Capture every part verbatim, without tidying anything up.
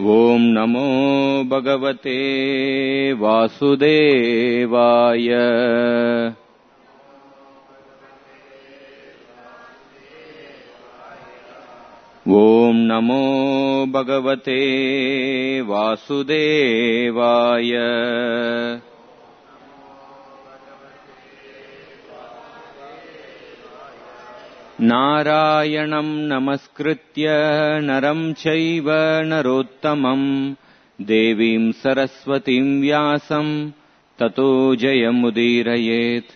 ओम नमो भगवते वासुदेवाय। ओम नमो भगवते वासुदेवाय। नारायणं नमस्कृत्य नरं चैव नरोत्तमं देवीं सरस्वतीं व्यासं ततो जयमुदीरयेत्।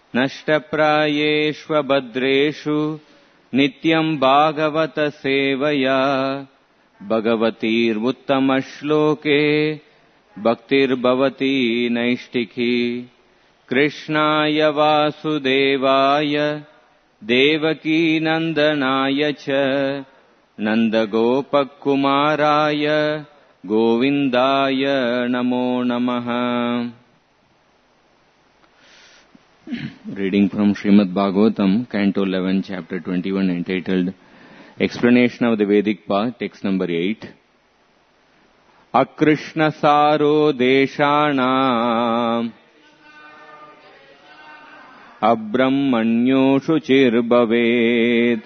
नष्टप्रायेष्वभद्रेषु नित्यं भागवत सेवया भगवतीर्उत्तमश्लोके भक्तिर्भवती नैष्टिकी। कृष्णाय वासुदेवाय देवकी नंदनाय च नंदगोपकुमाराय गोविंदाय नमो नमः। Reading from Srimad Bhagavatam, Canto eleven, Chapter twenty-one, entitled Explanation of the Vedic Path, text number eight. Akrishna Saro Deshanam अब्रह्मण्यो शुचिर्भवेत्।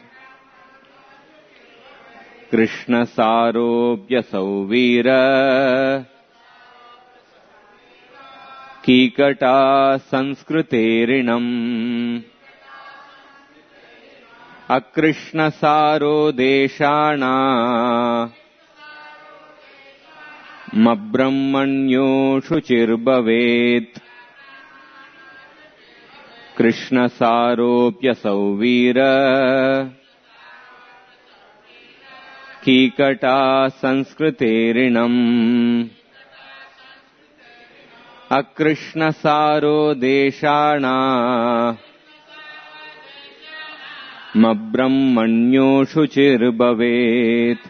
कृष्णसारोऽप्यसौ वीर कीकटा संस्कृतेरिणम्। अकृष्णसारो देशानामब्रह्मण्यो शुचिर्भवेत्। कृष्णसारोऽप्यसौ वीर कीकटा संस्कृतेरिणम्। अकृष्णसारो देशानामब्रह्मण्यो शुचिर्भवेत्।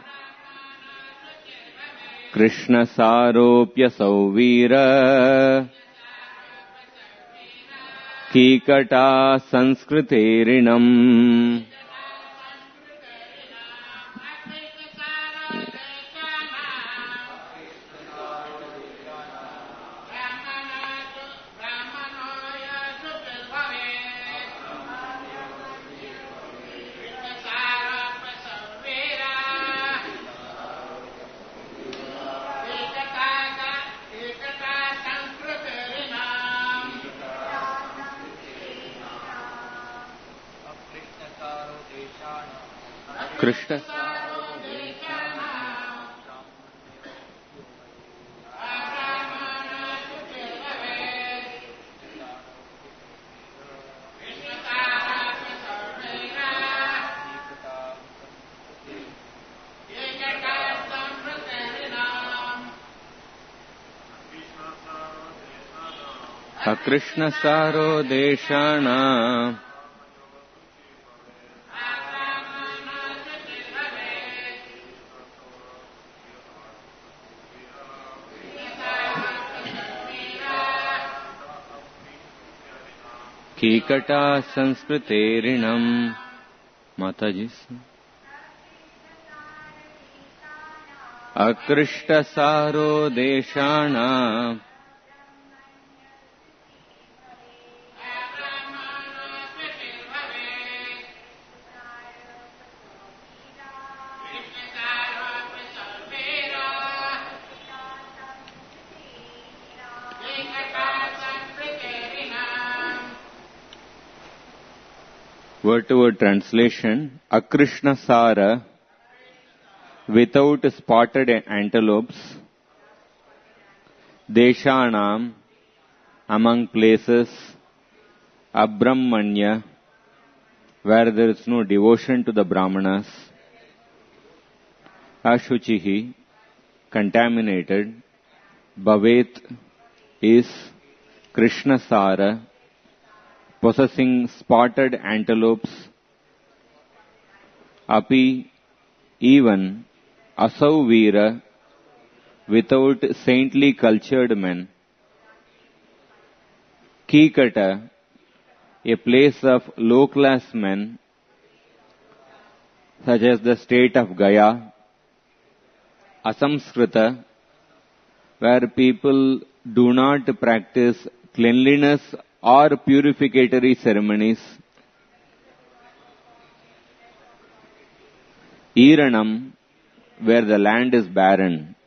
कृष्णसारोऽप्यसौ वीर कीकटा संस्कृतेरिणम्। कृष्ण अकृष्ण सारो देशानां कीकटा संस्कृतेरिणम्। माताजी, अकृष्टसारो देशानां word-to-word translation. Akrishna Sara, without spotted antelopes. Deshanam, among places. Abramanya, where there is no devotion to the Brahmanas. Ashuchihi, contaminated. Bhavet is Krishna Sara, possessing spotted antelopes. Api, even, asau veera, without saintly cultured men. Kikata, a place of low-class men, such as the state of Gaya. asamskrita, where people do not practice cleanliness or purificatory ceremonies. Iranam, where the land is barren.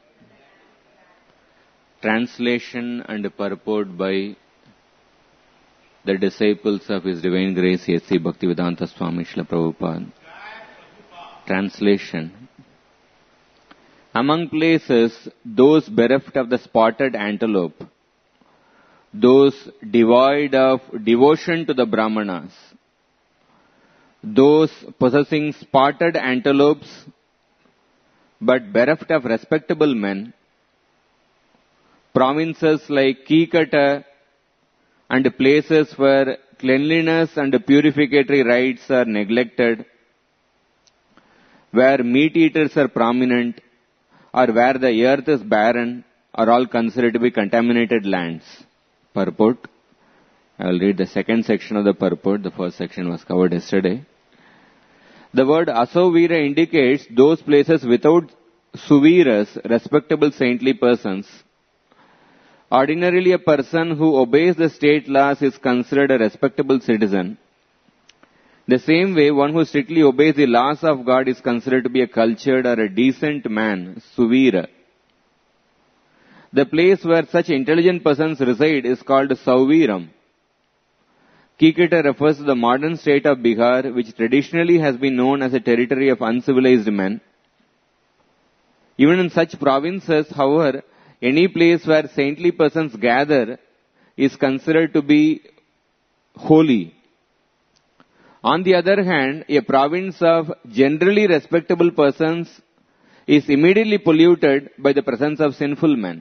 Translation and purport by the disciples of His Divine Grace S C Bhaktivedanta Swami Srila Prabhupada. Translation. Among places, those bereft of the spotted antelope, those devoid of devotion to the Brahmanas, those possessing spotted antelopes but bereft of respectable men, provinces like Kikata and places where cleanliness and purificatory rites are neglected, where meat eaters are prominent, or where the earth is barren, are all considered to be contaminated lands. Purport. I will read the second section of the purport. The first section was covered yesterday. The word Asovira indicates those places without suviras, respectable saintly persons. Ordinarily, a person who obeys the state laws is considered a respectable citizen. The same way, one who strictly obeys the laws of God is considered to be a cultured or a decent man, suvira. The place where such intelligent persons reside is called Sauviram. Kikata refers to the modern state of Bihar, which traditionally has been known as a territory of uncivilized men. Even in such provinces, however, any place where saintly persons gather is considered to be holy. On the other hand, a province of generally respectable persons is immediately polluted by the presence of sinful men.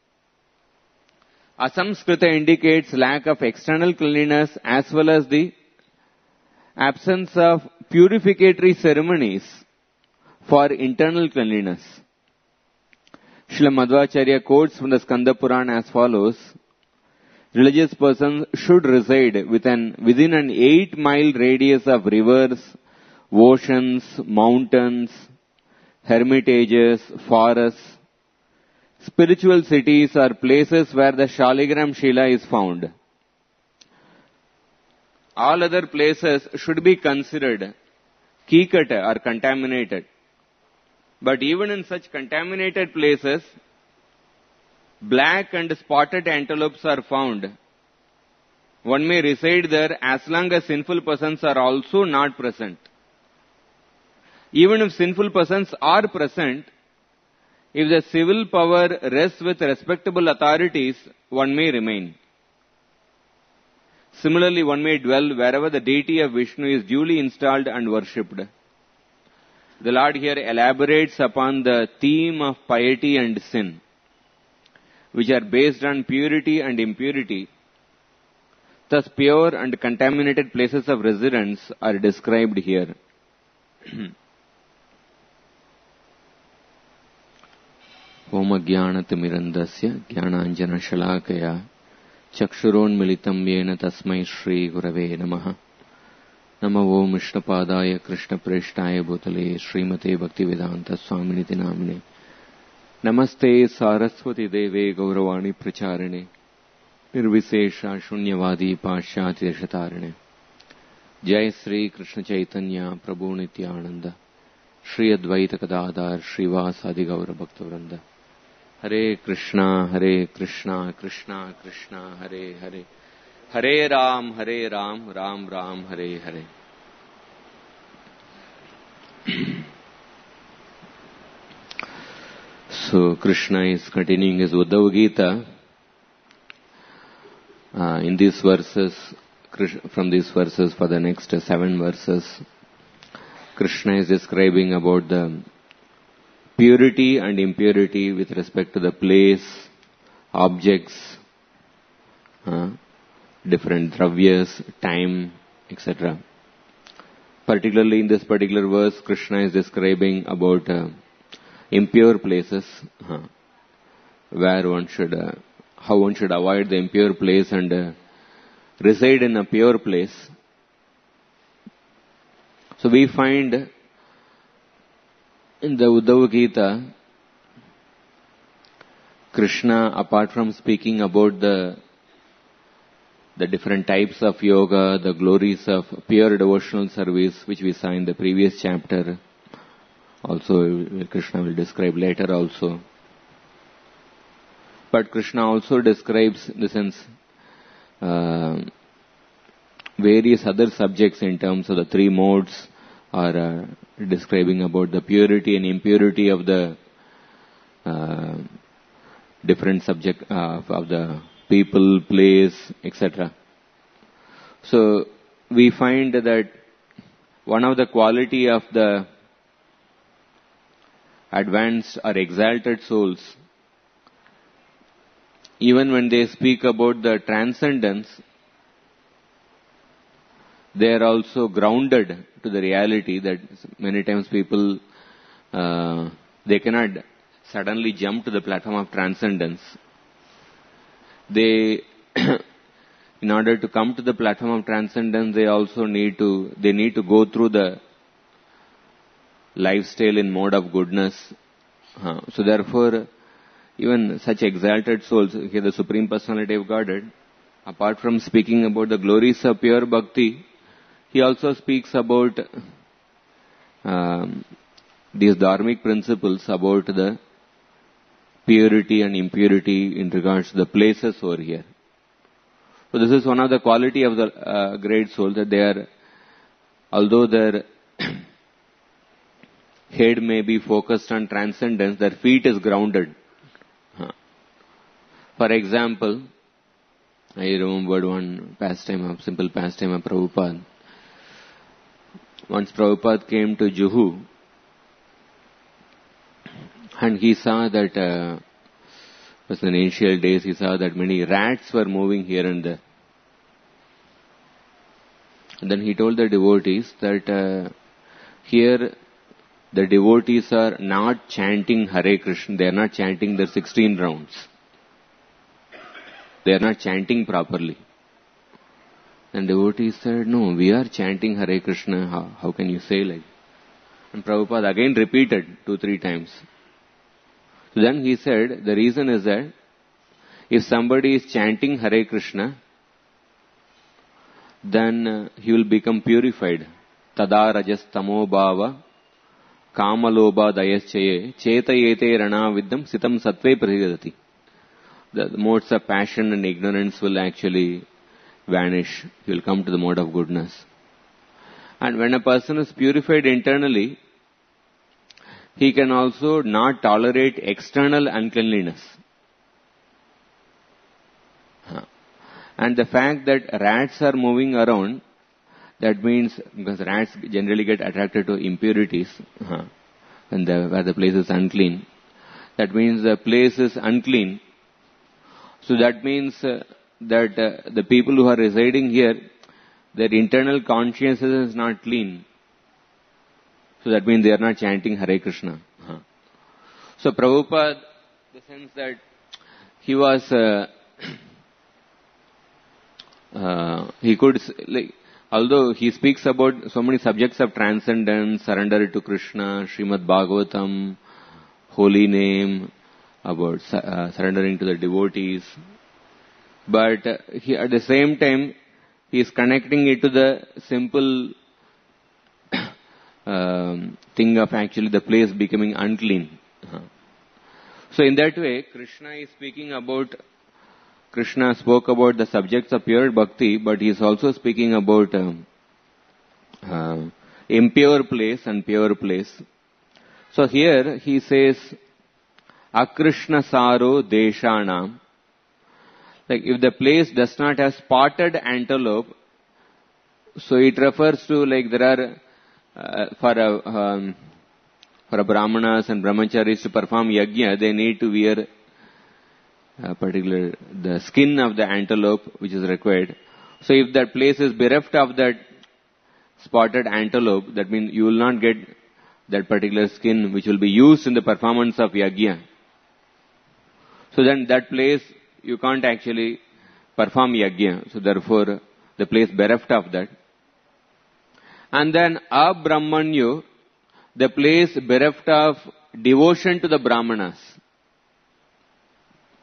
Asamskrita indicates lack of external cleanliness as well as the absence of purificatory ceremonies for internal cleanliness. Srila Madhvacharya quotes from the Skanda Purana as follows: religious persons should reside within, within an eight mile radius of rivers, oceans, mountains, hermitages, forests. Spiritual cities are places where the Shaligram Shila is found. All other places should be considered kikata or contaminated. But even in such contaminated places, black and spotted antelopes are found. One may reside there as long as sinful persons are also not present. Even if sinful persons are present, if the civil power rests with respectable authorities, one may remain. Similarly, one may dwell wherever the deity of Vishnu is duly installed and worshipped. The Lord here elaborates upon the theme of piety and sin, which are based on purity and impurity. Thus, pure and contaminated places of residence are described here. Om Jnanatimirandasya Jnananjana Shalakaya Chakshuronmilitam Yena Tasmai Shri Gurave Namaha. Namo Om Vishnapadaya Krishna Preshtaya Bhutale Srimate Bhaktivedanta Swaminiti Namine. Namaste Saraswati Deve Gauravani Pracharane Nirvisesha Shunyavadi Pashyati Shatarane. Jai Sri Krishna Chaitanya Prabhu Nityananda Shri Advaita Kadadar Srivasadi Gaura Bhaktavranda. Hare Krishna, Hare Krishna, Krishna Krishna, Hare Hare. Hare Ram, Hare Ram, Ram Ram, Hare Hare. So Krishna is continuing his Uddhava Gita. Uh, in these verses, from these verses for the next seven verses, Krishna is describing about the purity and impurity with respect to the place, objects, uh, different dravyas, time, et cetera. Particularly in this particular verse, Krishna is describing about uh, impure places, uh, where one should, uh, how one should avoid the impure place and uh, reside in a pure place. So we find in the Uddhava Gita Krishna, apart from speaking about the the different types of yoga, the glories of pure devotional service, which we saw in the previous chapter, also Krishna will describe later also. But Krishna also describes, in the sense, uh, various other subjects in terms of the three modes, or uh, describing about the purity and impurity of the uh, different subject uh, of the people, place, et cetera. So we find that one of the quality of the advanced or exalted souls, even when they speak about the transcendence, they are also grounded to the reality that many times people, uh, they cannot suddenly jump to the platform of transcendence. They, in order to come to the platform of transcendence, they also need to, they need to go through the lifestyle in mode of goodness. Uh, so therefore, even such exalted souls, here the Supreme Personality of Godhead, apart from speaking about the glories of pure bhakti, he also speaks about um, these dharmic principles, about the purity and impurity in regards to the places over here. So this is one of the quality of the uh, great souls, that they are, although their head may be focused on transcendence, their feet is grounded. Huh. For example, I remembered one pastime, of simple pastime of Prabhupada. Once Prabhupada came to Juhu, and he saw that, uh, was in initial days, he saw that many rats were moving here and there. And then he told the devotees that uh, here the devotees are not chanting Hare Krishna, they are not chanting their sixteen rounds. They are not chanting properly. And devotees said, no, we are chanting Hare Krishna, how, how can you say like? And Prabhupada again repeated two, three times. So then he said, the reason is that if somebody is chanting Hare Krishna, then uh, he will become purified. Tada rajas tamo bhava kamaloba dayaschaye chetayete rana viddam sitam sattve prasidati. The modes of passion and ignorance will actually vanish. He will come to the mode of goodness. And when a person is purified internally, he can also not tolerate external uncleanliness. And the fact that rats are moving around, that means, because rats generally get attracted to impurities, when the, where the place is unclean, that means the place is unclean. So that means uh, that uh, the people who are residing here, their internal consciousness is not clean. So that means they are not chanting Hare Krishna. Uh-huh. So Prabhupada, the sense that he was, uh, uh, he could, like, although he speaks about so many subjects of transcendence, surrender to Krishna, Srimad Bhagavatam, holy name, about uh, surrendering to the devotees, but uh, he, at the same time, he is connecting it to the simple um, thing of actually the place becoming unclean. Uh-huh. So in that way, Krishna is speaking about, Krishna spoke about the subjects of pure bhakti, but he is also speaking about um, uh, impure place and pure place. So here he says, Akrishna Saro Deshanam. Like if the place does not have spotted antelope, so it refers to, like, there are, uh, for a, um, for a brahmanas and brahmacharis to perform yajna, they need to wear a particular, the skin of the antelope which is required. So if that place is bereft of that spotted antelope, that means you will not get that particular skin which will be used in the performance of yajna. So then that place, you can't actually perform yajna. So therefore, the place bereft of that. And then Abrahmanyu, the place bereft of devotion to the brahmanas.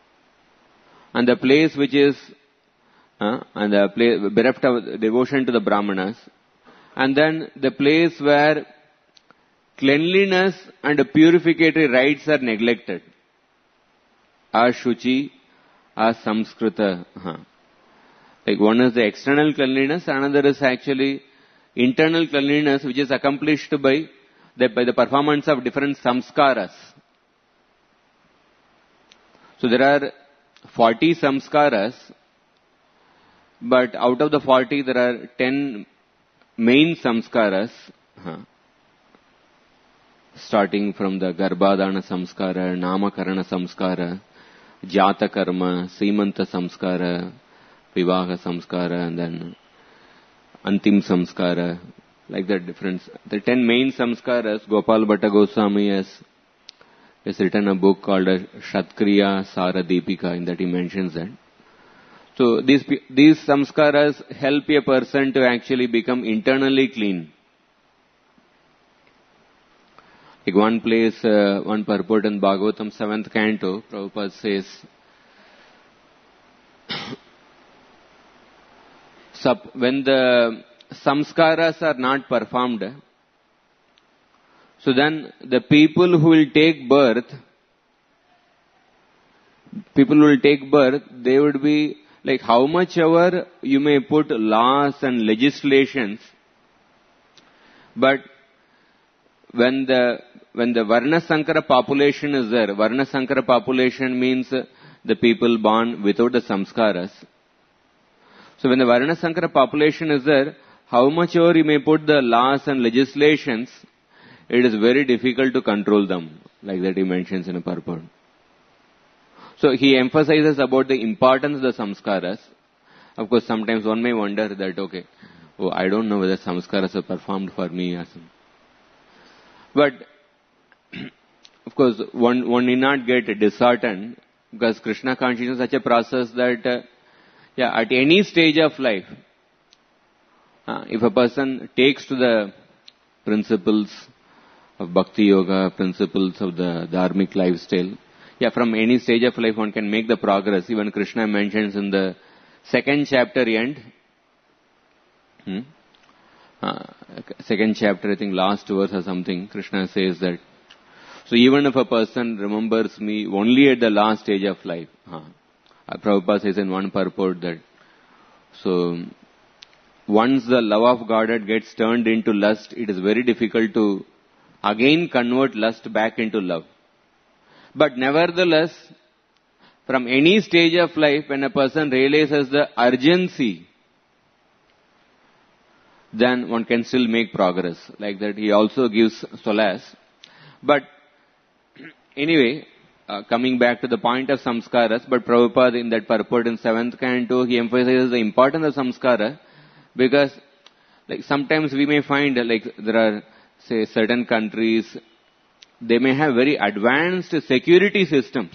and the place which is, uh, and the place bereft of devotion to the Brahmanas, and then the place where cleanliness and purificatory rites are neglected. Ashuchi, asamskrita. Uh, like one is the external cleanliness, another is actually internal cleanliness, which is accomplished by the, by the performance of different samskaras. So there are forty samskaras, but out of the forty there are ten main samskaras, huh, starting from the Garbhadana samskara, Namakarana samskara, Jata karma, Simanta samskara, Vivaha samskara, and then Antim samskara, like that difference. The ten main samskaras, Gopal Bhatta Goswami has, has written a book called Shatkriya Sara Deepika, in that he mentions that. So these, these samskaras help a person to actually become internally clean. Like one place, uh, one purport in Bhagavatam, seventh canto, Prabhupada says, when the samskaras are not performed, so then the people who will take birth, people who will take birth, they would be like how much ever you may put laws and legislations, but when the when the Varna Sankara population is there, Varna Sankara population means the people born without the samskaras. So when the Varna Sankara population is there, how much ever you may put the laws and legislations, it is very difficult to control them, like that he mentions in a purport. So he emphasizes about the importance of the samskaras. Of course, sometimes one may wonder that, okay, oh, I don't know whether samskaras are performed for me or something. But, of course, one, one need not get disheartened, because Krishna consciousness is such a process that, uh, yeah, at any stage of life, uh, if a person takes to the principles of Bhakti Yoga, principles of the Dharmic lifestyle, yeah, from any stage of life one can make the progress. Even Krishna mentions in the second chapter end, hmm, uh, second chapter, I think last verse or something, Krishna says that, so even if a person remembers me only at the last stage of life, huh, Prabhupada says in one purport that, so once the love of Godhead gets turned into lust, it is very difficult to again convert lust back into love. But nevertheless, from any stage of life, when a person realizes the urgency, then one can still make progress. Like that, he also gives solace. But anyway, uh, coming back to the point of samskaras, but Prabhupada in that purport in seventh canto, he emphasizes the importance of samskara, because like sometimes we may find uh, like there are, say, certain countries, they may have very advanced security systems.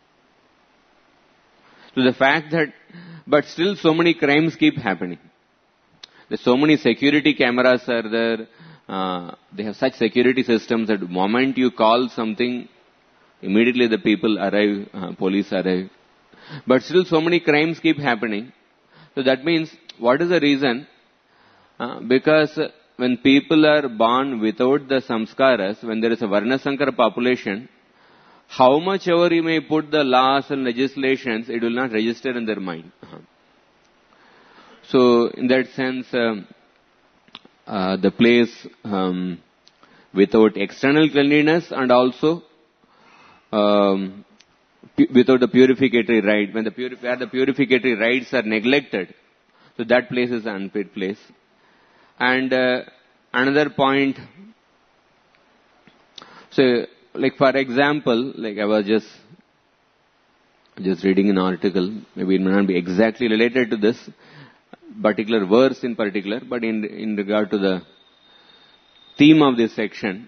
So the fact that, but still so many crimes keep happening. There's so many security cameras are there. Uh, they have such security systems that the moment you call something, immediately the people arrive, uh, police arrive. But still so many crimes keep happening. So that means, what is the reason? Uh, because when people are born without the samskaras, when there is a Varna Sankara population, how much ever you may put the laws and legislations, it will not register in their mind. Uh-huh. So, in that sense, um, uh, the place um, without external cleanliness and also um, pu- without the purificatory rite, when the puri- where the purificatory rites are neglected, so that place is an unfit place. And uh, another point, so like for example, like I was just just reading an article, maybe it may not be exactly related to this particular verse in particular, but in in regard to the theme of this section.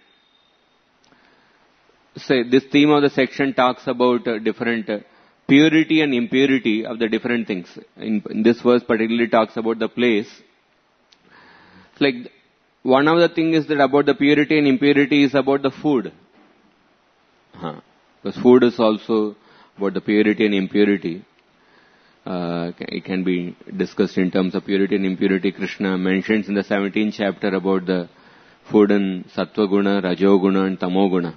So this theme of the section talks about uh, different uh, purity and impurity of the different things. In, in this verse particularly talks about the place. Like one of the things is that about the purity and impurity is about the food. Huh. Because food is also about the purity and impurity. uh, it can be discussed in terms of purity and impurity. Krishna mentions in the seventeenth chapter about the food in Sattva Guna, Rajo Guna and Tamo Guna.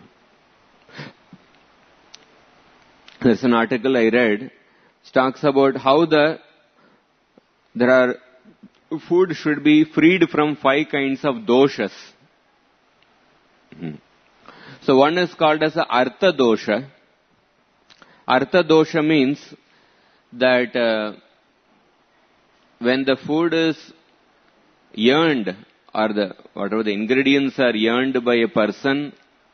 There's an article I read, it talks about how the there are food should be freed from five kinds of doshas. Mm-hmm. So one is called as a artha dosha. Artha dosha means that uh, when the food is yearned, or the whatever the ingredients are yearned by a person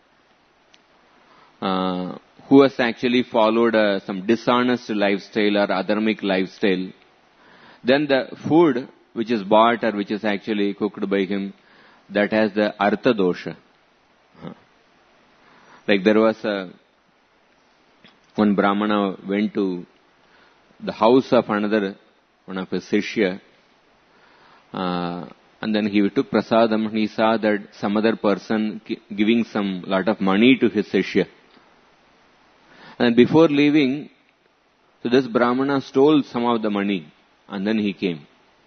uh, who has actually followed uh, some dishonest lifestyle or adharmic lifestyle, then the food which is bought or which is actually cooked by him, that has the artha dosha. Like there was a, one Brahmana went to the house of another, one of his Shishya, uh, and then he took prasadam and he saw that some other person giving some lot of money to his Shishya. And before leaving, so this Brahmana stole some of the money and then he came.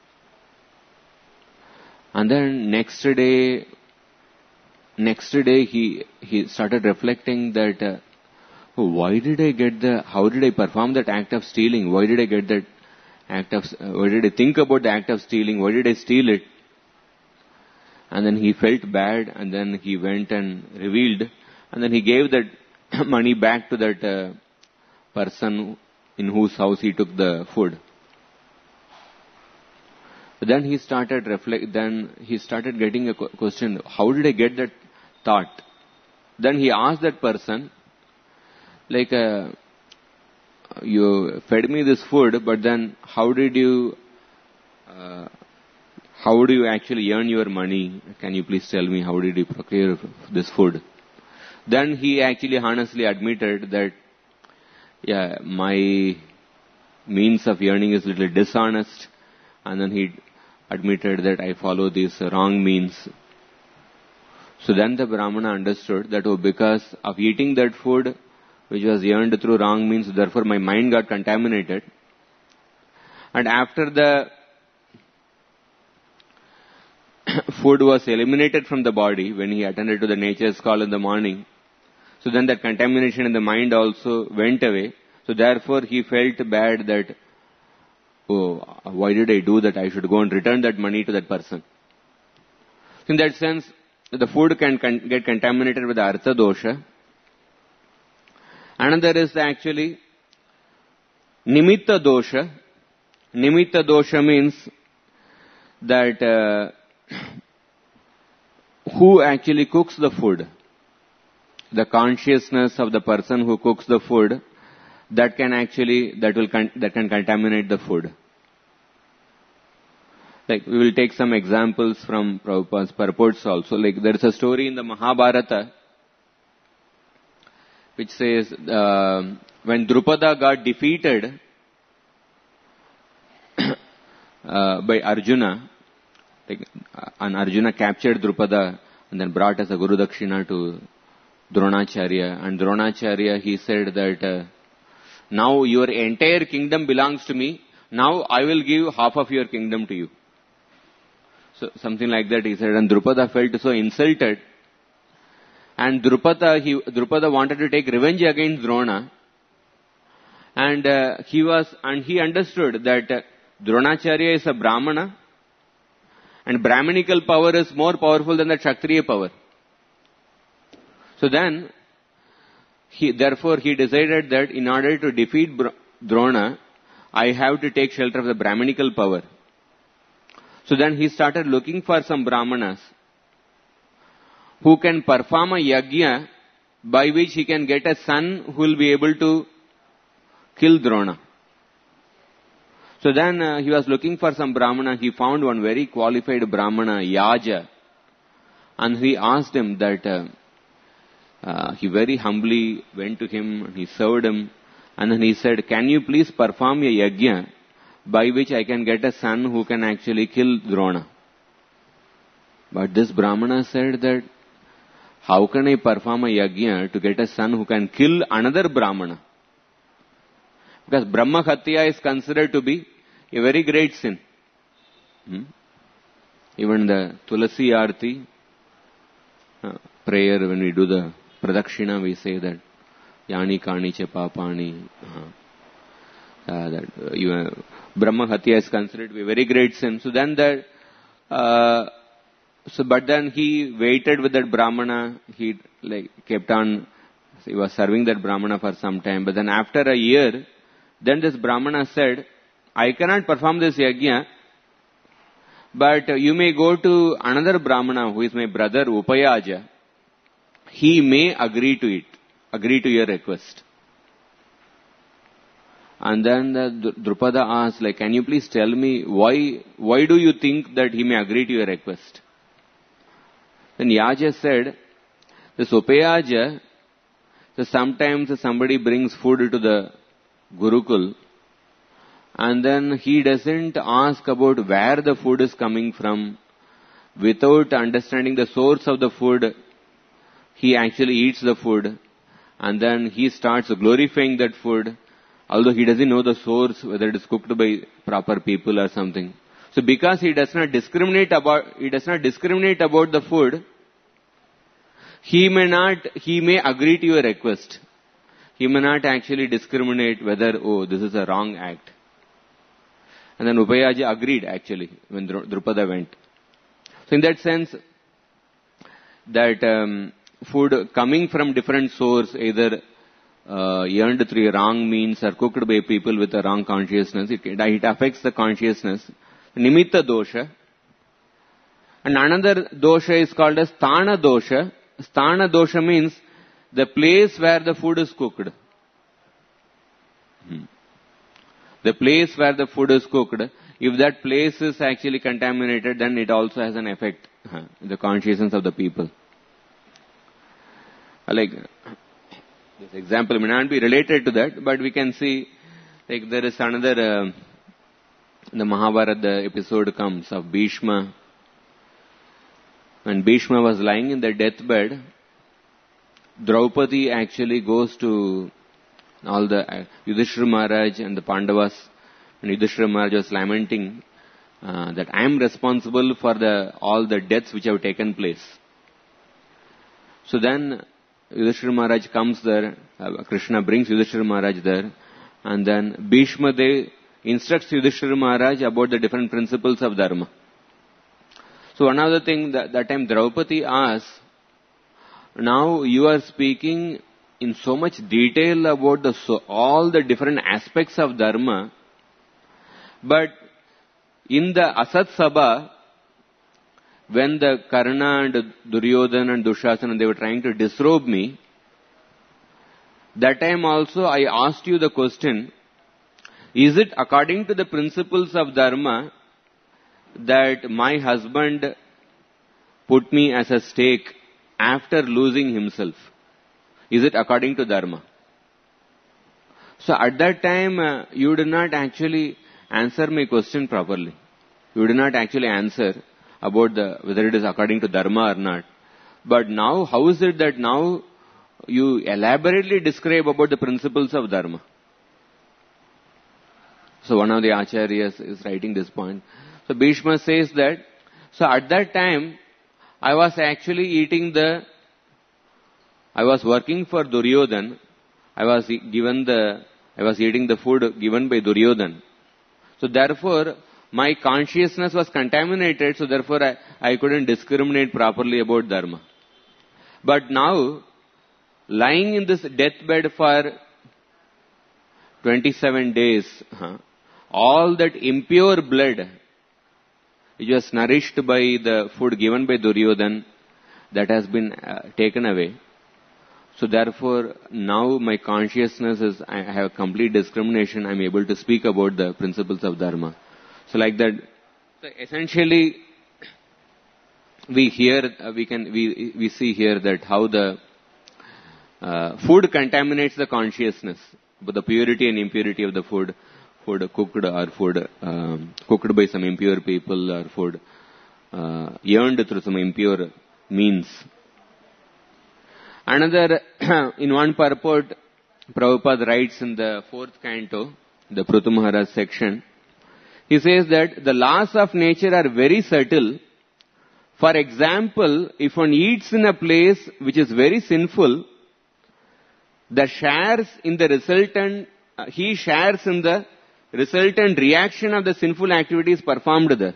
And then next day, next day he, he started reflecting that, uh, oh, why did I get the, how did I perform that act of stealing? Why did I get that act of, uh, why did I think about the act of stealing? Why did I steal it? And then he felt bad and then he went and revealed and then he gave that money back to that uh, person in whose house he took the food. Then he started reflect. Then he started getting a question: how did I get that thought? Then he asked that person, like, uh, you fed me this food, but then how did you, uh, how do you actually earn your money? Can you please tell me how did you procure this food? Then he actually honestly admitted that, yeah, my means of earning is a little dishonest, and then he admitted that I follow these wrong means. So then the Brahmana understood that, oh, because of eating that food which was earned through wrong means, therefore my mind got contaminated. And after the food was eliminated from the body, when he attended to the nature's call in the morning, so then that contamination in the mind also went away. So therefore he felt bad that, oh, why did I do that? I should go and return that money to that person. In that sense, the food can con- get contaminated with the artha dosha. Another is actually nimitta dosha. Nimitta dosha means that uh, who actually cooks the food. The consciousness of the person who cooks the food, that can actually, that will, con- that can contaminate the food. Like, we will take some examples from Prabhupada's purports also. Like, there is a story in the Mahabharata, which says, uh, when Drupada got defeated uh, by Arjuna, like, and Arjuna captured Drupada and then brought as a Guru Dakshina to Dronacharya. And Dronacharya, he said that, uh, now your entire kingdom belongs to me. Now I will give half of your kingdom to you. So something like that he said. And Drupada felt so insulted. And Drupada, he, Drupada wanted to take revenge against Drona. And uh, he was, and he understood that uh, Dronacharya is a Brahmana. And Brahminical power is more powerful than the Kshatriya power. So then, He, therefore, he decided that in order to defeat Drona, I have to take shelter of the Brahminical power. So then he started looking for some Brahmanas who can perform a yajna by which he can get a son who will be able to kill Drona. So then uh, he was looking for some Brahmana. He found one very qualified Brahmana, Yaja. And he asked him that... Uh, Uh, he very humbly went to him, he served him, and then he said, can you please perform a yajna by which I can get a son who can actually kill Drona? But this Brahmana said that, how can I perform a yajna to get a son who can kill another Brahmana? Because Brahma Hatya is considered to be a very great sin. Hmm? Even the Tulasi Arti uh, prayer, when we do the Pradakshina, we say that Yani Kani Che Papani. Uh, uh, that uh, you, uh, Brahma Hatya is considered to be a very great sin. So then that, uh, so but then he waited with that Brahmana. He like kept on, he was serving that Brahmana for some time. But then after a year, then this Brahmana said, I cannot perform this yajna, but you may go to another Brahmana who is my brother Upayaja. He may agree to it, agree to your request. And then the Drupada asked, like, can you please tell me why, why do you think that he may agree to your request? Then Yaja said, this Upayaja, so sometimes somebody brings food to the Gurukul, and then he doesn't ask about where the food is coming from. Without understanding the source of the food, he actually eats the food, and then he starts glorifying that food, although he doesn't know the source, whether it is cooked by proper people or something. So because he does not discriminate about, he does not discriminate about the food, he may not, he may agree to your request. He may not actually discriminate whether, oh, this is a wrong act. And then Upayaja agreed actually when Drupada went. So in that sense, that um, food coming from different source, either uh, earned through wrong means or cooked by people with a wrong consciousness, it, it affects the consciousness. Nimitta dosha. And another dosha is called as Sthana dosha. Sthana dosha means the place where the food is cooked. Hmm. The place where the food is cooked, if that place is actually contaminated, then it also has an effect on the consciousness of the people. Like, this example may not be related to that, but we can see, like there is another, uh, the Mahabharata, the episode comes of Bhishma. When Bhishma was lying in the deathbed, Draupadi actually goes to all the uh, Yudhishthira Maharaj and the Pandavas, and Yudhishthira Maharaj was lamenting uh, that I am responsible for the all the deaths which have taken place. So then Yudhishthira Maharaj comes there, uh, Krishna brings Yudhishthira Maharaj there, and then Bhishma Dev instructs Yudhishthira Maharaj about the different principles of Dharma. So one of the things that, that time Draupadi asked, now you are speaking in so much detail about the so, all the different aspects of Dharma, but in the Asat Sabha, when the Karna and Duryodhana and Dushasana, they were trying to disrobe me, that time also I asked you the question, is it according to the principles of Dharma that my husband put me as a stake after losing himself? Is it according to Dharma? So at that time, uh, you did not actually answer my question properly. You did not actually answer about the whether it is according to Dharma or not. But now, how is it that now you elaborately describe about the principles of Dharma? So one of the acharyas is writing this point. So Bhishma says that, so at that time, I was actually eating the I was working for Duryodhan. I was given the, I was eating the food given by Duryodhan. So therefore, my consciousness was contaminated, so therefore I, I couldn't discriminate properly about Dharma. But now, lying in this deathbed for twenty-seven days, huh, all that impure blood, which was nourished by the food given by Duryodhan, that has been uh, taken away. So therefore, now my consciousness is, I have complete discrimination, I am able to speak about the principles of Dharma. So like that, so essentially, we hear, uh, we can, we, we see here that how the uh, food contaminates the consciousness, but the purity and impurity of the food, food cooked or food um, cooked by some impure people or food uh, earned through some impure means. Another, in one purport, Prabhupada writes in the fourth canto, the Prithu Maharaj section, he says that the laws of nature are very subtle. For example, if one eats in a place which is very sinful, the shares in the resultant, uh, he shares in the resultant reaction of the sinful activities performed there.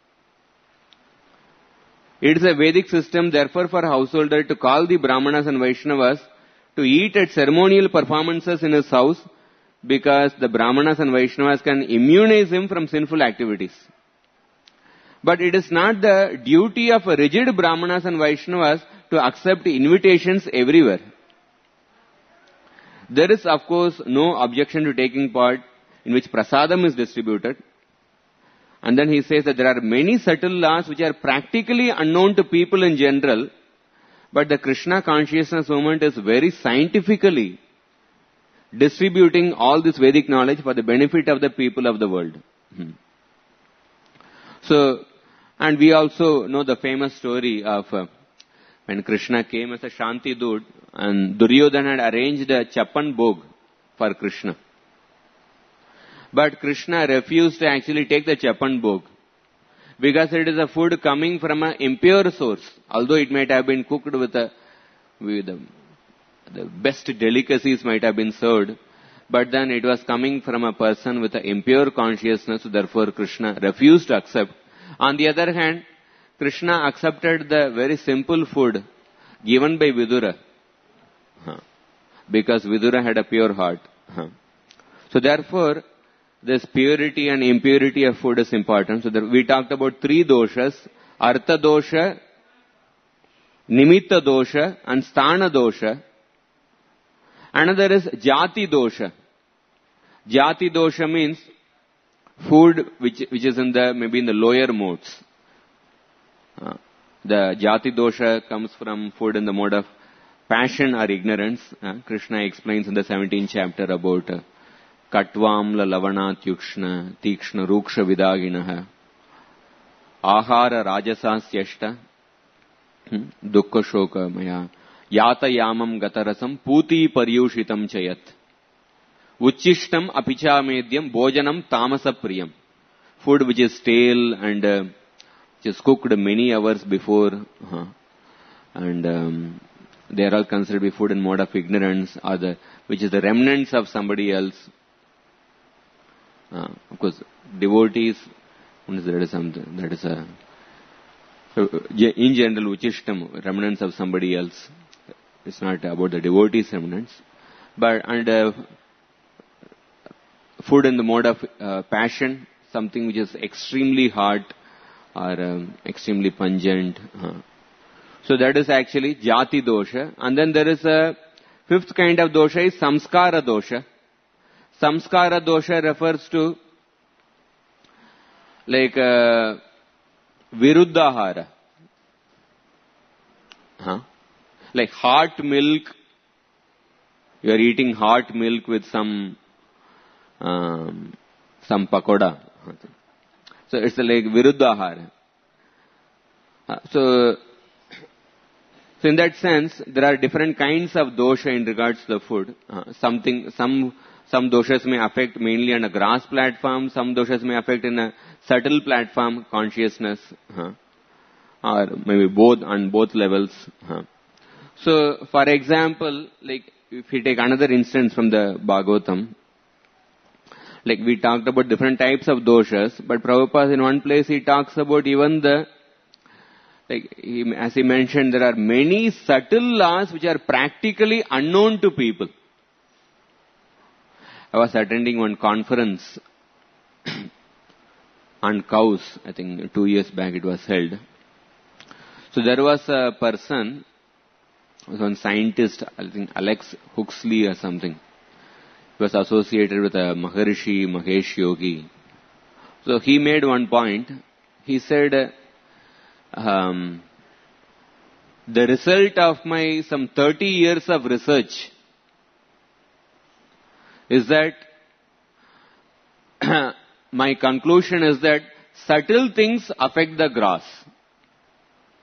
It is a Vedic system, therefore, for a householder to call the Brahmanas and Vaishnavas to eat at ceremonial performances in his house, because the Brahmanas and Vaishnavas can immunize him from sinful activities. But it is not the duty of a rigid Brahmanas and Vaishnavas to accept invitations everywhere. There is, of course, no objection to taking part in which prasadam is distributed. And then he says that there are many subtle laws which are practically unknown to people in general, but the Krishna consciousness movement is very scientifically distributing all this Vedic knowledge for the benefit of the people of the world. Hmm. So, and we also know the famous story of uh, when Krishna came as a Shanti Dud and Duryodhana had arranged a Chappan Bhog for Krishna. But Krishna refused to actually take the Chappan Bhog because it is a food coming from an impure source. Although it might have been cooked with a, with a, the best delicacies might have been served, but then it was coming from a person with an impure consciousness, so therefore Krishna refused to accept. On the other hand, Krishna accepted the very simple food given by Vidura, huh. because Vidura had a pure heart. Huh. So therefore, this purity and impurity of food is important. So there, we talked about three doshas, Artha dosha, Nimitta dosha and Sthana dosha. Another is Jati dosha. Jati dosha means food which, which is in the, maybe in the lower modes. Uh, the Jati dosha comes from food in the mode of passion or ignorance. Uh, Krishna explains in the seventeenth chapter about uh, Katvamla Lavanat Yukshna Tikshna Ruksha Vidaginaha Ahara Rajasasyashta Dukkha Shoka Maya Yata Yamam Gatarasam Puti Paryushitam Chayat Uchishtam Apicha Medyam Bhojanam Tamasa Priyam. Food which is stale and uh, which is cooked many hours before, uh, and um, they are all considered to be food in mode of ignorance, or the, which is the remnants of somebody else. Uh, of course, devotees, there is something, that is a, so in general, Uchishtam, remnants of somebody else. It's not about the devotees' remnants. But, and uh, food in the mode of uh, passion, something which is extremely hot or um, extremely pungent. Uh. So that is actually Jati dosha. And then there is a fifth kind of dosha is Samskara dosha. Samskara dosha refers to like uh, Viruddhahara. Huh? Like hot milk. You are eating hot milk with some um, some pakoda. So it's like Viruddhahara. Uh, so, so in that sense, there are different kinds of dosha in regards to the food. Uh, something, some Some doshas may affect mainly on a grass platform, some doshas may affect in a subtle platform, consciousness, huh? or maybe both on both levels. Huh? So, for example, like if we take another instance from the Bhagavatam, like we talked about different types of doshas, but Prabhupada in one place he talks about even the, like he, as he mentioned, there are many subtle laws which are practically unknown to people. I was attending one conference on cows, I think two years back it was held. So there was a person, one scientist, I think Alex Huxley or something. He was associated with a Maharishi Mahesh Yogi. So he made one point. He said, um, the result of my some thirty years of research is that my conclusion is that subtle things affect the grass.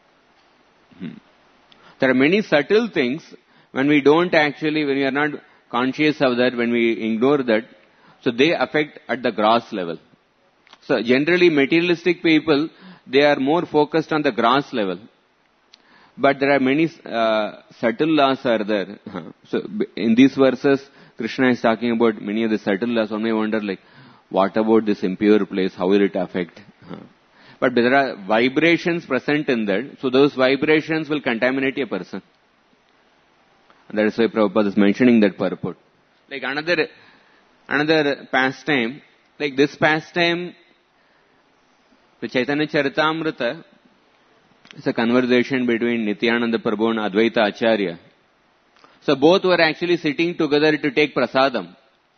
Hmm. There are many subtle things when we don't actually, when we are not conscious of that, when we ignore that, so they affect at the gross level. So generally materialistic people, they are more focused on the gross level. But there are many uh, subtle laws are there. So in these verses, Krishna is talking about many of the subtle laws. One may wonder, like, what about this impure place? How will it affect? But there are vibrations present in that. So those vibrations will contaminate a person. And that is why Prabhupada is mentioning that purport. Like another, another pastime, like this pastime, the Chaitanya Charitamrita, it's a conversation between Nityananda Prabhu and Advaita Acharya. So both were actually sitting together to take prasadam.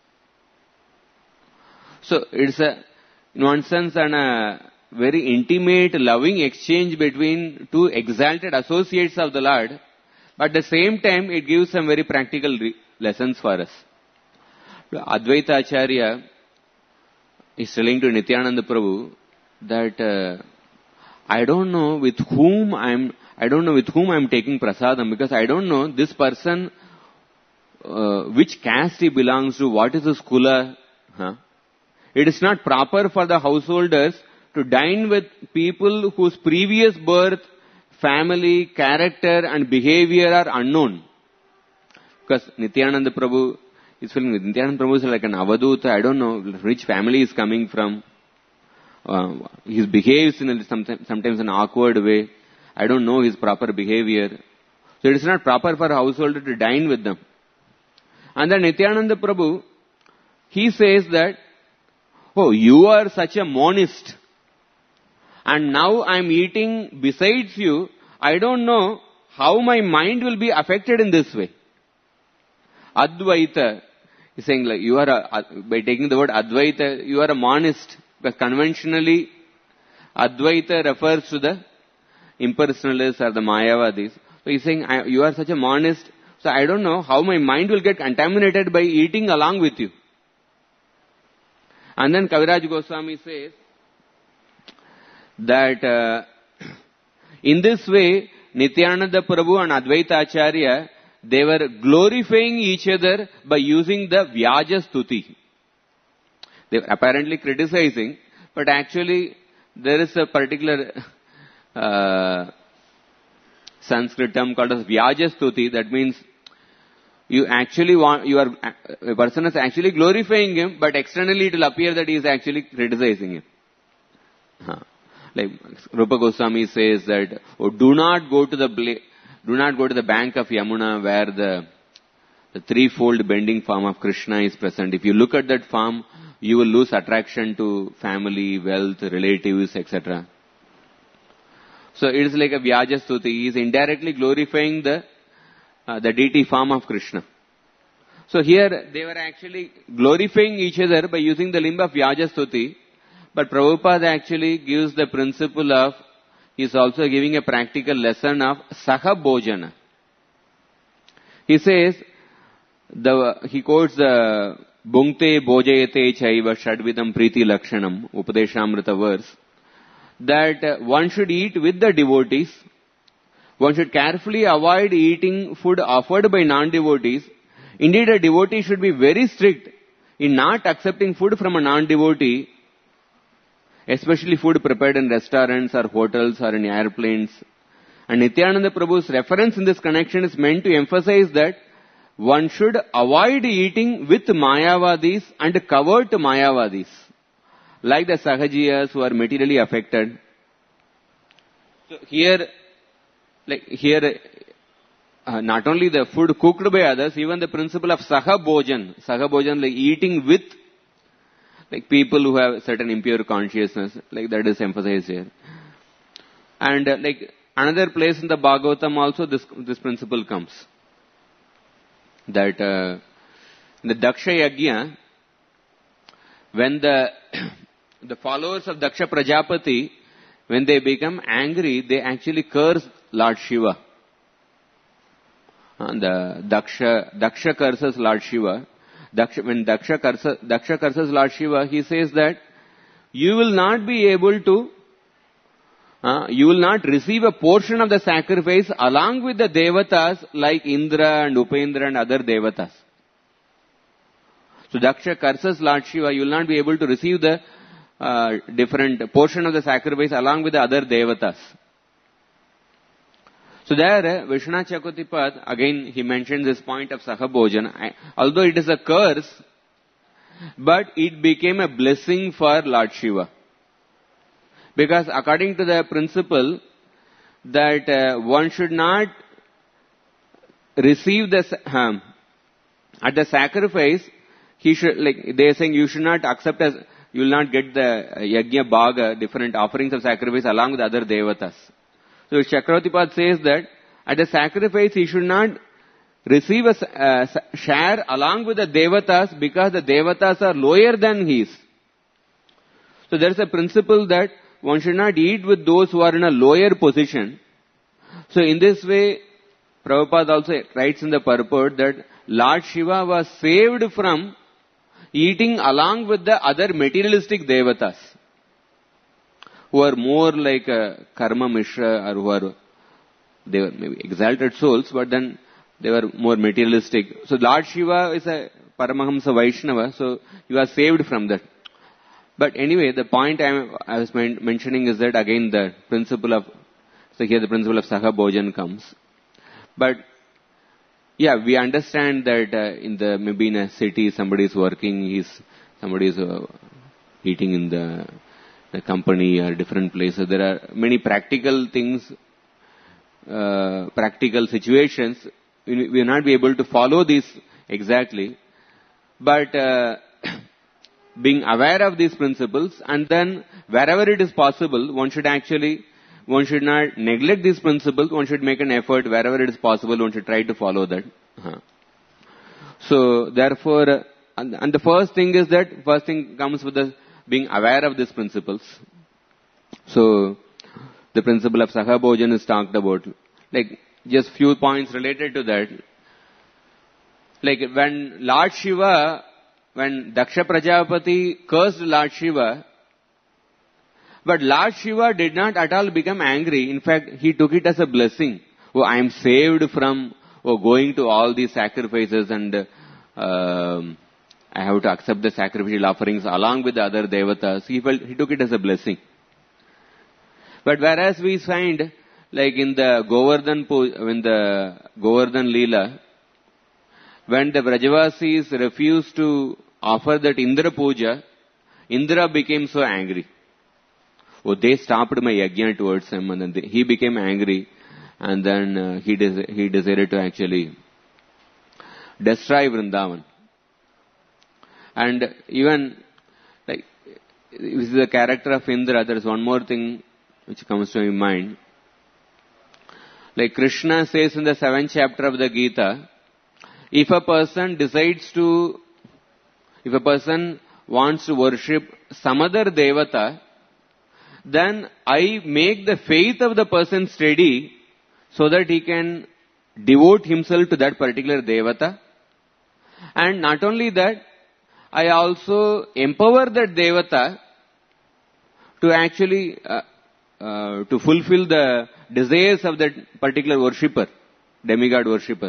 So it's a, in one sense, an, a very intimate, loving exchange between two exalted associates of the Lord. But at the same time, it gives some very practical re- lessons for us. Advaita Acharya is telling to Nityananda Prabhu that uh, I don't know with whom I'm, I don't know with whom I'm taking prasadam, because I don't know this person, uh, which caste he belongs to, what is his kula. Huh? It is not proper for the householders to dine with people whose previous birth, family, character and behavior are unknown. Because Nityananda Prabhu is feeling, Nityananda Prabhu is like an avaduta, I don't know which family he is coming from. Uh, he behaves in a, sometimes, sometimes in an awkward way. I don't know his proper behavior. So it is not proper for a householder to dine with them. And then Nityananda Prabhu, he says that, oh, you are such a monist. And now I am eating besides you. I don't know how my mind will be affected in this way. Advaita is saying, like, you are a, by taking the word Advaita, you are a monist. Because conventionally, Advaita refers to the impersonalists or the Mayavadis. So he's saying, I, you are such a monist, so I don't know how my mind will get contaminated by eating along with you. And then Kaviraj Goswami says that uh, in this way, Nityananda Prabhu and Advaita Acharya, they were glorifying each other by using the Vyaja Stuti. They were apparently criticizing, but actually there is a particular uh, Sanskrit term called as Vyaja Stuti. That means you actually want, you are, a person is actually glorifying him, but externally it will appear that he is actually criticizing him. Huh. Like Rupa Goswami says that, oh, do not go to the bla- do not go to the bank of Yamuna where the the threefold bending form of Krishna is present. If you look at that form, you will lose attraction to family, wealth, relatives, et cetera. So it is like a Vyaja Stuti. He is indirectly glorifying the uh, the deity form of Krishna. So here they were actually glorifying each other by using the limb of Vyaja Stuti. But Prabhupada actually gives the principle of, he is also giving a practical lesson of Saha Bhojana. He says, the he quotes the Bhunkte Bhojayate Chaiva Shadvidam Priti Lakshanam, Upadeshamrita verse, that one should eat with the devotees. One should carefully avoid eating food offered by non-devotees. Indeed, a devotee should be very strict in not accepting food from a non-devotee, especially food prepared in restaurants or hotels or in airplanes. And Nityananda Prabhu's reference in this connection is meant to emphasize that one should avoid eating with Mayavadis and covert Mayavadis, like the Sahajiyas who are materially affected. So here, like here, uh, not only the food cooked by others, even the principle of Saha Bhojan, Saha Bhojan, like eating with like people who have certain impure consciousness, like that is emphasized here. And uh, like another place in the Bhagavatam also this this principle comes. That uh, in the Daksha Yajna, when the the followers of Daksha Prajapati, when they become angry, they actually curse Lord Shiva. And the Daksha, Daksha curses Lord Shiva. Daksha, when Daksha curses, Daksha curses Lord Shiva, he says that you will not be able to, uh, you will not receive a portion of the sacrifice along with the devatas like Indra and Upendra and other devatas. So Daksha curses Lord Shiva, you will not be able to receive the uh, different portion of the sacrifice along with the other devatas. So there, Vishwanath Chakravartipad, again he mentions this point of Sahabhojan. Although it is a curse, but it became a blessing for Lord Shiva. Because according to the principle that uh, one should not receive the, um, at the sacrifice, he should, like, they are saying you should not accept as, you will not get the Yajna Bhaga, different offerings of sacrifice along with other devatas. So Chakravartipad says that at the sacrifice he should not receive a uh, share along with the devatas because the devatas are lower than his. So there is a principle that one should not eat with those who are in a lower position. So in this way, Prabhupada also writes in the purport that Lord Shiva was saved from eating along with the other materialistic devatas, who are more like a karma mishra, or who are, they were maybe exalted souls, but then they were more materialistic. So Lord Shiva is a Paramahamsa Vaishnava, so you are saved from that. But anyway, the point I, I was men- mentioning is that again the principle of, so here the principle of Sahabhojan comes. But yeah, we understand that uh, in the, maybe in a city somebody is working, he's, somebody is uh, eating in the, the company or different places. There are many practical things, uh, practical situations. We will not be able to follow this exactly. But uh, being aware of these principles, and then wherever it is possible, one should actually, one should not neglect these principles, one should make an effort wherever it is possible, one should try to follow that. Uh-huh. So therefore, uh, and, and the first thing is that, first thing comes with the being aware of these principles. So the principle of Sahabhojan is talked about. Like, just few points related to that. Like when Lord Shiva, when Daksha Prajapati cursed Lord Shiva, but Lord Shiva did not at all become angry. In fact, he took it as a blessing. Oh, I am saved from oh, going to all these sacrifices, and uh, I have to accept the sacrificial offerings along with the other devatas. He felt, he took it as a blessing. But whereas we find, like in the Govardhan, when the Govardhan Leela, when the Vrajavasis refused to offer that Indra Puja, Indra became so angry. Oh, they stopped my yajna towards him, and then they, he became angry, and then uh, he des- he decided to actually destroy Vrindavan. And even, like, this is the character of Indra. There is one more thing which comes to my mind. Like Krishna says in the seventh chapter of the Gita, if a person decides to, if a person wants to worship some other devata, then I make the faith of the person steady so that he can devote himself to that particular devata. And not only that, I also empower that devata to actually, uh, uh, to fulfill the desires of that particular worshipper, demigod worshipper.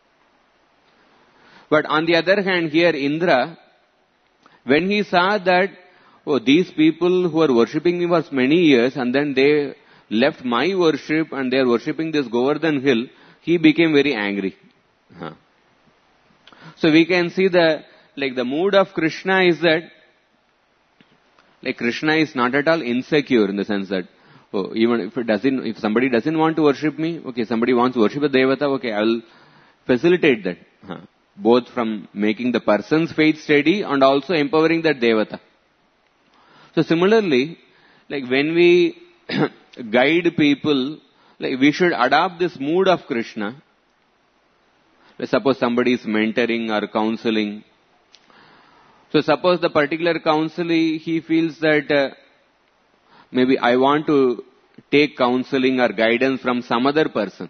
But on the other hand, here Indra, when he saw that, oh, these people who are worshipping me for many years, and then they left my worship and they are worshipping this Govardhan hill, he became very angry. Huh. So we can see the, like the mood of Krishna is that, like Krishna is not at all insecure in the sense that, oh, even if it doesn't, if somebody doesn't want to worship me, okay, somebody wants to worship a devata, okay, I will facilitate that. Huh. Both from making the person's faith steady and also empowering that devata. So similarly, like when we guide people, like we should adopt this mood of Krishna. Let's suppose somebody is mentoring or counseling. So suppose the particular counselee, he feels that uh, maybe I want to take counseling or guidance from some other person.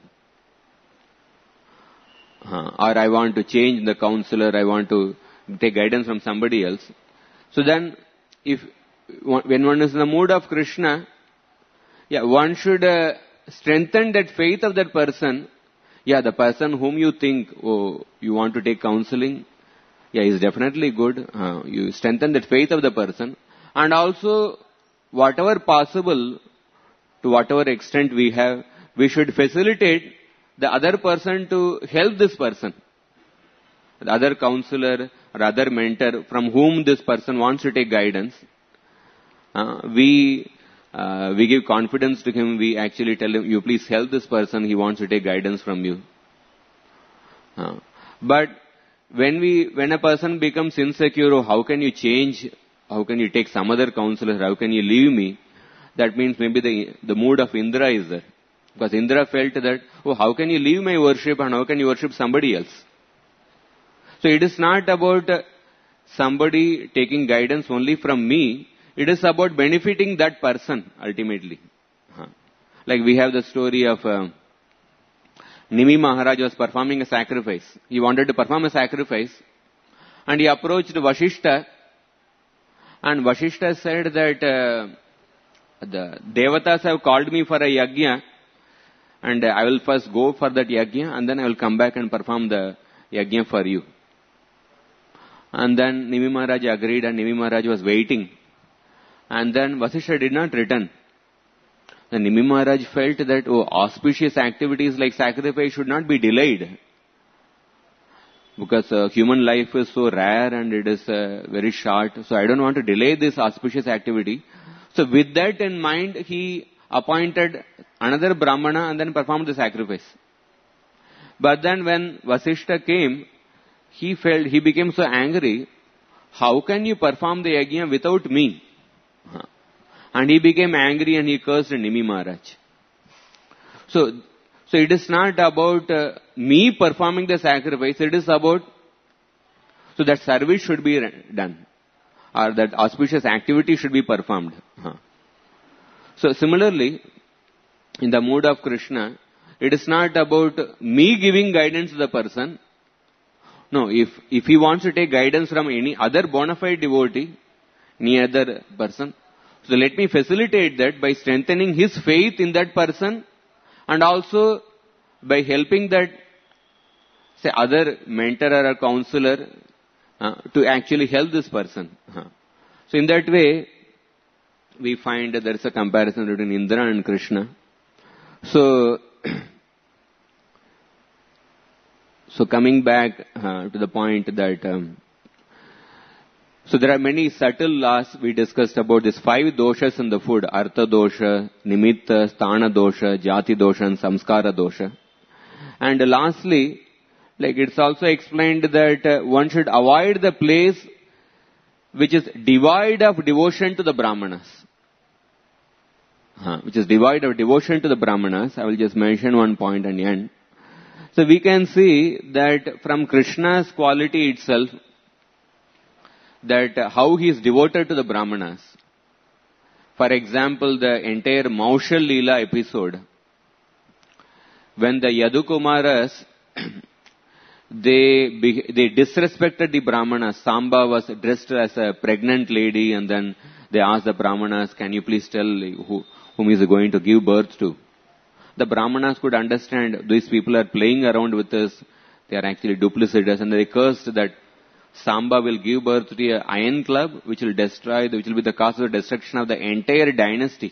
Uh, or I want to change the counselor, I want to take guidance from somebody else. So then, if when one is in the mood of Krishna, yeah, one should uh, strengthen that faith of that person. Yeah, the person whom you think, oh, you want to take counseling, yeah, is definitely good. Uh, you strengthen the faith of the person. And also, whatever possible, to whatever extent we have, we should facilitate the other person to help this person. The other counselor or other mentor from whom this person wants to take guidance. Uh, we uh, we give confidence to him. We actually tell him, you please help this person. He wants to take guidance from you. Uh, but when we when a person becomes insecure, oh, how can you change? How can you take some other counselor? How can you leave me? That means maybe the the mood of Indra is there. Because Indra felt that, oh, how can you leave my worship and how can you worship somebody else? So it is not about uh, somebody taking guidance only from me. It is about benefiting that person ultimately. Huh. Like we have the story of uh, Nimi Maharaj was performing a sacrifice. He wanted to perform a sacrifice and he approached Vashishta, and Vashishta said that uh, the Devatas have called me for a yajna and uh, I will first go for that yajna and then I will come back and perform the yajna for you. And then Nimi Maharaj agreed and Nimi Maharaj was waiting. And then Vasishtha did not return. Then Nimi Maharaj felt that, oh, auspicious activities like sacrifice should not be delayed. Because uh, human life is so rare and it is uh, very short. So I don't want to delay this auspicious activity. So with that in mind, he appointed another Brahmana and then performed the sacrifice. But then when Vasishtha came, he felt, he became so angry. How can you perform the yajna without me? And he became angry and he cursed Nimi Maharaj. So, so it is not about uh, me performing the sacrifice. It is about, so that service should be done. Or that auspicious activity should be performed. So similarly, in the mood of Krishna, it is not about me giving guidance to the person. No, if, if he wants to take guidance from any other bona fide devotee, any other person, so let me facilitate that by strengthening his faith in that person and also by helping that, say, other mentor or a counselor uh, to actually help this person. Uh. So in that way, we find that there is a comparison between Indra and Krishna. So, So coming back uh, to the point that, um, so there are many subtle laws we discussed about these five doshas in the food, Artha dosha, Nimitta, Sthana dosha, Jati dosha and Samskara dosha. And lastly, like it's also explained that uh, one should avoid the place which is devoid of devotion to the Brahmanas. Huh, which is devoid of devotion to the Brahmanas. I will just mention one point and end. So we can see that from Krishna's quality itself, that how he is devoted to the Brahmanas. For example, the entire Maushal Leela episode, when the Yadukumaras, they, they disrespected the Brahmanas. Samba was dressed as a pregnant lady and then they asked the Brahmanas, can you please tell who, whom he is going to give birth to? The Brahmanas could understand these people are playing around with us. They are actually duplicitous and they cursed that Samba will give birth to an iron club which will destroy, which will be the cause of the destruction of the entire dynasty.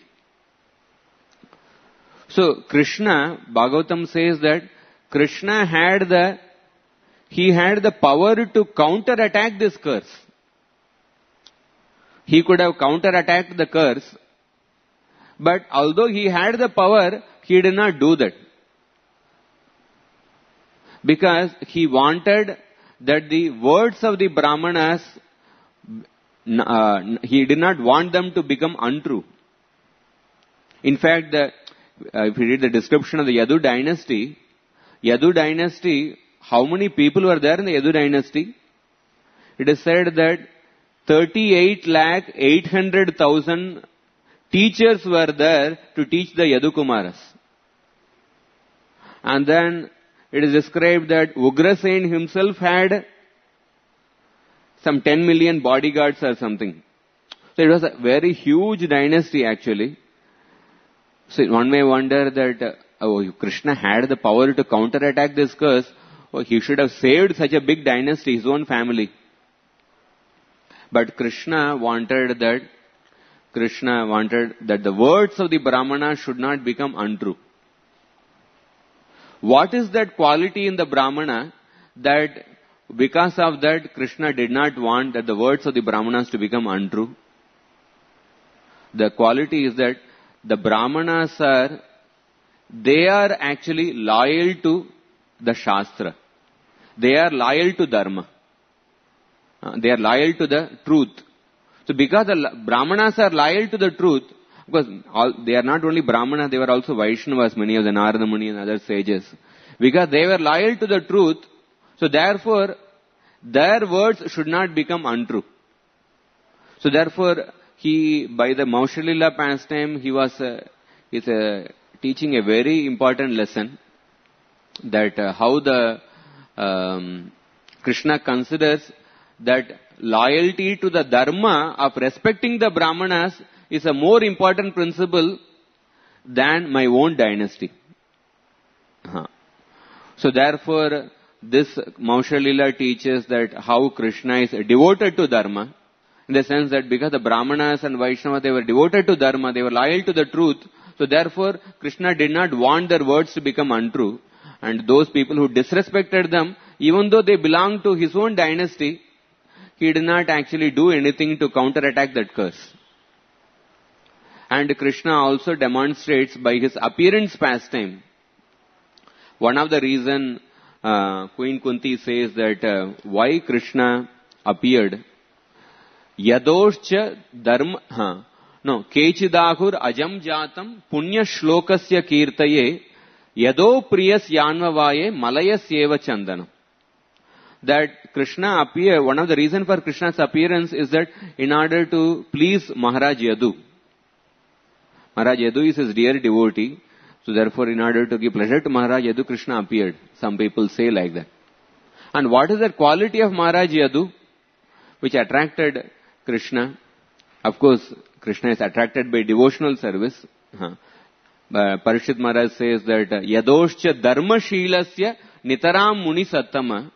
So Krishna, Bhagavatam says that Krishna had the, he had the power to counter-attack this curse. He could have counter-attacked the curse, but although he had the power, he did not do that. Because he wanted that the words of the Brahmanas, uh, he did not want them to become untrue. In fact, the, uh, if you read the description of the Yadu dynasty, Yadu dynasty, how many people were there in the Yadu dynasty? It is said that thirty-eight lakh eight hundred thousand teachers were there to teach the Yadukumaras. And then it is described that Ugrasen himself had some ten million bodyguards or something. So it was a very huge dynasty actually. So one may wonder that uh, oh, Krishna had the power to counterattack this curse. Oh, he should have saved such a big dynasty, his own family. But Krishna wanted that, Krishna wanted that the words of the Brahmana should not become untrue. What is that quality in the Brahmana that because of that Krishna did not want that the words of the Brahmanas to become untrue? The quality is that the Brahmanas are, they are actually loyal to the Shastra. They are loyal to Dharma. Uh, they are loyal to the truth. So because the Brahmanas are loyal to the truth, because all, they are not only Brahmanas, they were also Vaishnavas, many of the Narada Muni and other sages. Because they were loyal to the truth, so therefore, their words should not become untrue. So therefore, he, by the Maushalila pastime, he was uh, he's, uh, teaching a very important lesson that uh, how the um, Krishna considers that loyalty to the dharma of respecting the Brahmanas is a more important principle than my own dynasty. Uh-huh. So therefore, this Maushalila teaches that how Krishna is devoted to dharma, in the sense that because the Brahmanas and Vaishnavas, they were devoted to dharma, they were loyal to the truth, so therefore Krishna did not want their words to become untrue. And those people who disrespected them, even though they belonged to his own dynasty, he did not actually do anything to counterattack that curse. And Krishna also demonstrates by his appearance pastime. One of the reason uh, Queen Kunti says that uh, why Krishna appeared, Yadoscha dharma, huh, no, Kechidahur ajam jatam punya shlokasya kirtaye yado priyas yanvavaye malayasyeva chandana. That Krishna appear, one of the reasons for Krishna's appearance is that in order to please Maharaj Yadu. Maharaj Yadu is his dear devotee. So therefore, in order to give pleasure to Maharaj Yadu, Krishna appeared. Some people say like that. And what is the quality of Maharaj Yadu which attracted Krishna? Of course, Krishna is attracted by devotional service. Uh, Parishit Maharaj says that Yadoscha dharma shilasya nitaram muni sattama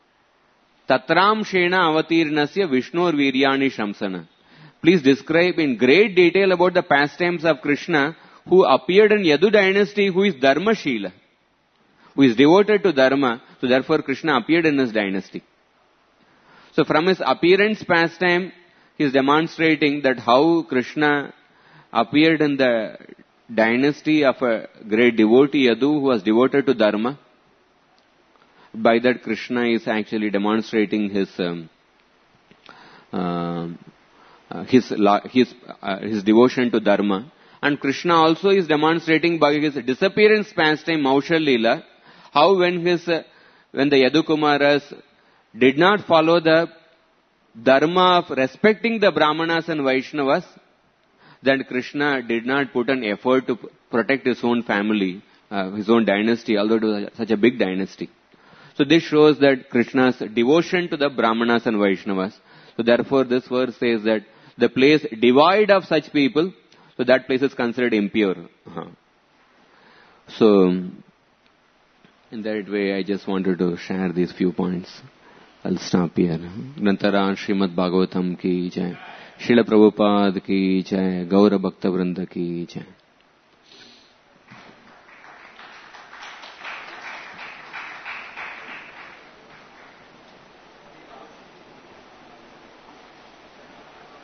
tatram shena avatirnasya vishnur viryani shamsana. Please describe in great detail about the pastimes of Krishna who appeared in Yadu dynasty, who is Dharma Shila, who is devoted to Dharma. So therefore Krishna appeared in his dynasty. So from his appearance pastime, he is demonstrating that how Krishna appeared in the dynasty of a great devotee Yadu who was devoted to Dharma. By that Krishna is actually demonstrating his um, uh, his his uh, his devotion to Dharma. And Krishna also is demonstrating by his disappearance pastime, Maushal Leela, how when his, uh, when the Yadukumaras did not follow the dharma of respecting the Brahmanas and Vaishnavas, then Krishna did not put an effort to protect his own family, uh, his own dynasty, although it was such a big dynasty. So this shows that Krishna's devotion to the Brahmanas and Vaishnavas. So therefore this verse says that the place devoid of such people, so that place is considered impure. Uh-huh. So, in that way, I just wanted to share these few points. I'll stop here. Grantara Srimad Bhagavatam ki jai. Srila Prabhupada ki jai. Gaura Bhakta Vrinda ki jai.